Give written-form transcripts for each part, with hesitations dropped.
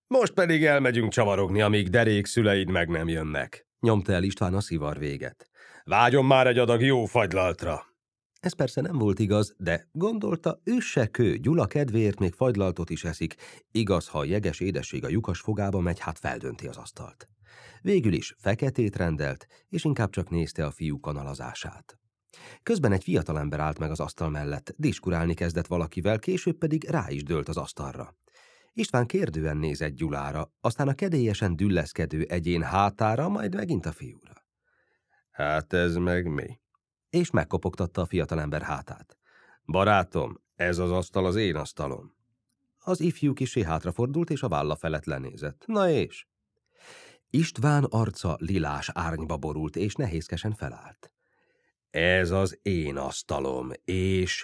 Most pedig elmegyünk csavarogni, amíg derék szüleid meg nem jönnek, nyomta el István a szivar véget. Vágyom már egy adag jó fagylaltra. Ez persze nem volt igaz, de gondolta, ő se kő, Gyula kedvéért még fagylaltot is eszik. Igaz, ha a jeges édesség a lyukas fogába megy, hát feldönti az asztalt. Végül is feketét rendelt, és inkább csak nézte a fiú kanalazását. Közben egy fiatalember állt meg az asztal mellett, diskurálni kezdett valakivel, később pedig rá is dőlt az asztalra. István kérdően nézett Gyulára, aztán a kedélyesen dülleszkedő egyén hátára, majd megint a fiúra. Hát ez meg mi? És megkopogtatta a fiatalember hátát. Barátom, ez az asztal az én asztalom. Az ifjú kissé hátrafordult, és a válla felett lenézett. Na és? István arca lilás árnyba borult, és nehézkesen felállt. Ez az én asztalom, és...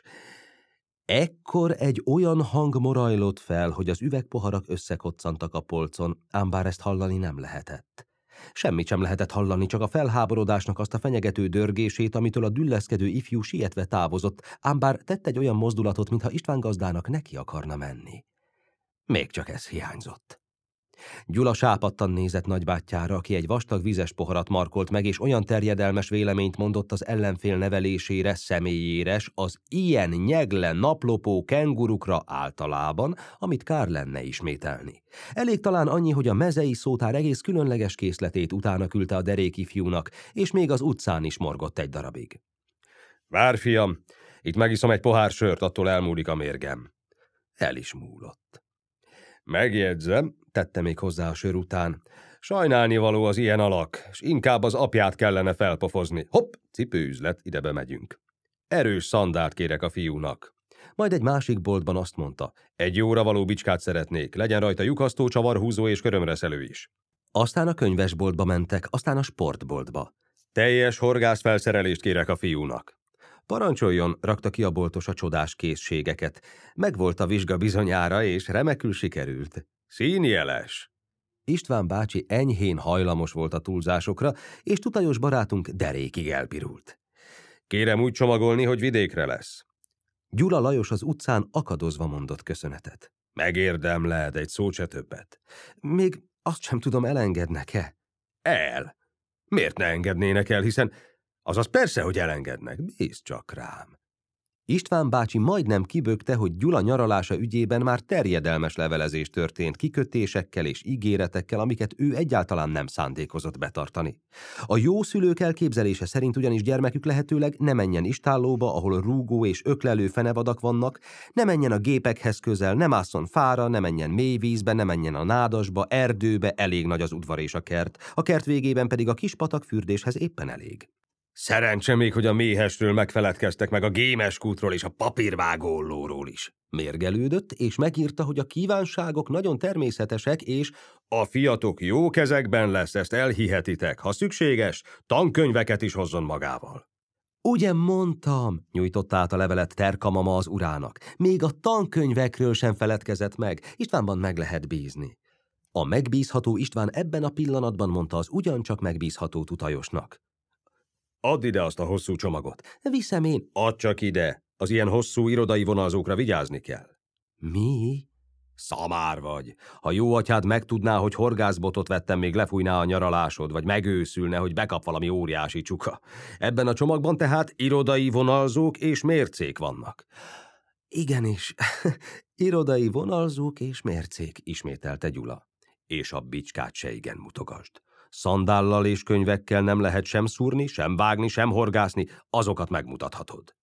Ekkor egy olyan hang morajlott fel, hogy az üvegpoharak összekoccantak a polcon, ám bár ezt hallani nem lehetett. Semmit sem lehetett hallani, csak a felháborodásnak azt a fenyegető dörgését, amitől a dülleszkedő ifjú sietve távozott, ám bár tett egy olyan mozdulatot, mintha István gazdának neki akarna menni. Még csak ez hiányzott. Gyula sápadtan nézett nagybátyjára, aki egy vastag vizes poharat markolt meg, és olyan terjedelmes véleményt mondott az ellenfél nevelésére, személyére, az ilyen nyegle, naplopó kengurukra általában, amit kár lenne ismételni. Elég talán annyi, hogy a mezei szótár egész különleges készletét utána küldte a derék ifjúnak, és még az utcán is morgott egy darabig. Várj, fiam, itt megiszom egy pohár sört, attól elmúlik a mérgem. El is múlott. Megjegyzem, tette még hozzá a sör után, sajnálnivaló az ilyen alak, s inkább az apját kellene felpofozni. Hopp, cipőüzlet, ide bemegyünk. Erős szandált kérek a fiúnak. Majd egy másik boltban azt mondta, egy jóra való bicskát szeretnék, legyen rajta lyukasztó, csavarhúzó és körömreszelő is. Aztán a könyvesboltba mentek, aztán a sportboltba. Teljes horgászfelszerelést kérek a fiúnak. Parancsoljon, rakta ki a boltos a csodás készségeket. Megvolt a vizsga bizonyára, és remekül sikerült. Színjeles! István bácsi enyhén hajlamos volt a túlzásokra, és tutajos barátunk derékig elpirult. Kérem úgy csomagolni, hogy vidékre lesz. Gyula Lajos az utcán akadozva mondott köszönetet. Megérdemled, egy szót se többet. Még azt sem tudom, elengednek-e? El? Miért ne engednének el, hiszen... Azaz persze, hogy elengednek, bízz csak rám. István bácsi majdnem kibökte, hogy Gyula nyaralása ügyében már terjedelmes levelezés történt kikötésekkel és ígéretekkel, amiket ő egyáltalán nem szándékozott betartani. A jó szülők elképzelése szerint ugyanis gyermekük lehetőleg ne menjen istállóba, ahol rúgó és öklelő fenevadak vannak, ne menjen a gépekhez közel, ne másszon fára, ne menjen mély vízbe, ne menjen a nádasba, erdőbe, elég nagy az udvar és a kert végében pedig a kis patak fürdéshez éppen elég. Szerencse még, hogy a méhesről megfeledkeztek meg a gémeskútról és a papírvágóollóról is. Mérgelődött, és megírta, hogy a kívánságok nagyon természetesek, és a fiatok jó kezekben lesz, ezt elhihetitek, ha szükséges, tankönyveket is hozzon magával. Ugye mondtam, nyújtotta át a levelet Terka mama az urának. Még a tankönyvekről sem feledkezett meg, Istvánban meg lehet bízni. A megbízható István ebben a pillanatban mondta az ugyancsak megbízható tutajosnak. Add ide azt a hosszú csomagot. Viszem én. Add csak ide. Az ilyen hosszú irodai vonalzókra vigyázni kell. Mi? Szamár vagy. Ha jó atyád megtudná, hogy horgászbotot vettem, még lefújná a nyaralásod, vagy megőszülne, hogy bekap valami óriási csuka. Ebben a csomagban tehát irodai vonalzók és mércék vannak. Igenis, irodai vonalzók és mércék, ismételte Gyula. És a bicskát se igen mutogasd. Szandállal és könyvekkel nem lehet sem szúrni, sem vágni, sem horgászni, azokat megmutathatod.